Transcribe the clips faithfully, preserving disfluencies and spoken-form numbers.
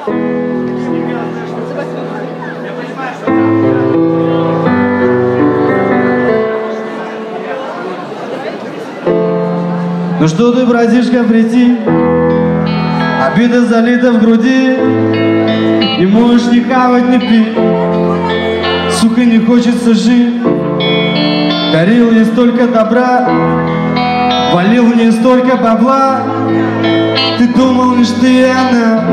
Ну что ты, братишка, прийти? Обида залита в груди. Не можешь ни хавать, ни пить. Сука, не хочется жить. Дарил ей столько добра, валил в ней столько бабла. Ты думал лишь ты и она,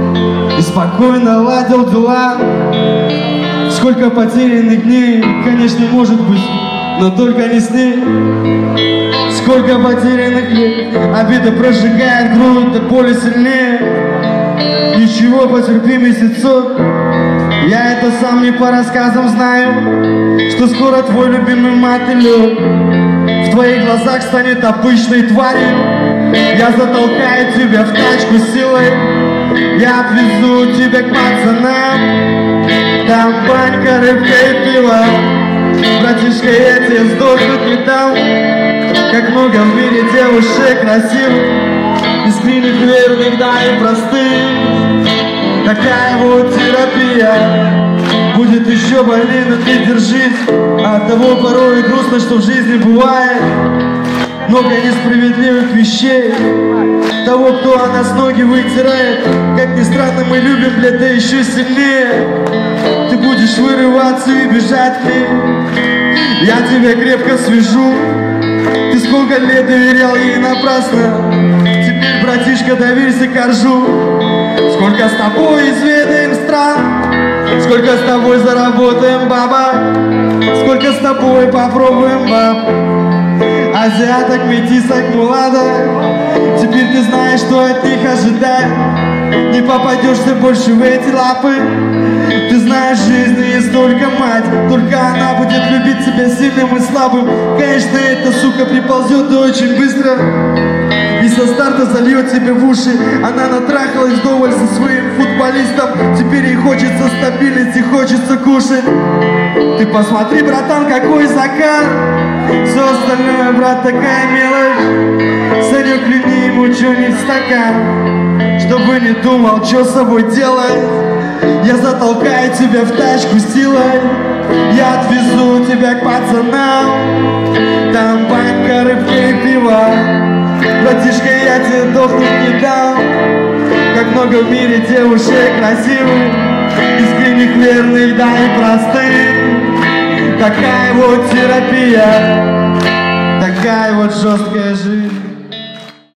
и спокойно ладил дела. Сколько потерянных дней, конечно, может быть, но только не с ней. Сколько потерянных лет, обида прожигает грудь, до боли сильнее. Ничего, потерпи месяцок, я это сам не по рассказам знаю, что скоро твой любимый мотылек в твоих глазах станет обычной тварью. Я затолкаю тебя в тачку силой, я отвезу тебя к пацанам. Там банька, рыбка и пиво, братишка, я тебе сдохнуть не дам. Как много в мире девушек красивых, искренних, верных, да и простых. Такая вот терапия будет еще больнее, но ты держись. От того порой грустно, что в жизни бывает много несправедливых вещей. Того, кто о нас ноги вытирает, как ни странно, мы любим, блядь, да еще сильнее. Ты будешь вырываться и бежать к ней, я тебя крепко свяжу. Ты сколько лет доверял ей напрасно, теперь, братишка, доверься коржу. Сколько с тобой изведаем стран, сколько с тобой заработаем, баба, сколько с тобой попробуем, баб. Азиаток, метисок, мулаток, теперь ты знаешь, что от них ожидать. Не попадешься больше в эти лапы. Ты знаешь, в жизни есть только мать, только она будет любить тебя сильным и слабым. Конечно, эта сука приползет и очень быстро, и со старта зальет тебе в уши. Она натрахалась вдоволь со своим футболистом, теперь ей хочется стабильности, хочется кушать. Ты посмотри, братан, какой закат, все остальное, брат, такая мелочь. Санек, клюни ему что-нибудь в стакан, чтобы не думал, что с собой делать. Я затолкаю тебя в тачку силой, я отвезу тебя к пацанам. Там банька, рыбка и пиво, братишка, я тебе дохнуть не дам. Как много в мире девушек красивых, искренних, верных, да и простых. Такая вот терапия, такая вот жесткая жизнь.